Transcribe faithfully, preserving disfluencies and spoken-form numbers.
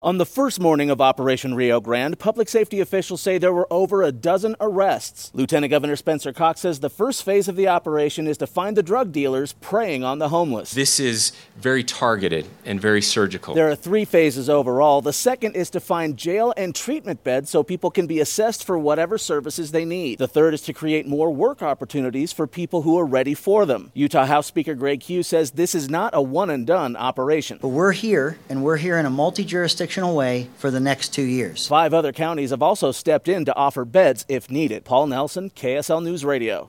On the first morning of Operation Rio Grande, public safety officials say there were over a dozen arrests. Lieutenant Governor Spencer Cox says the first phase of the operation is to find the drug dealers preying on the homeless. This is very targeted and very surgical. There are three phases overall. The second is to find jail and treatment beds so people can be assessed for whatever services they need. The third is to create more work opportunities for people who are ready for them. Utah House Speaker Greg Hughes says this is not a one-and-done operation. But we're here, and we're here in a multi-jurisdictional way for the next two years. Five other counties have also stepped in to offer beds if needed. Paul Nelson, K S L News Radio.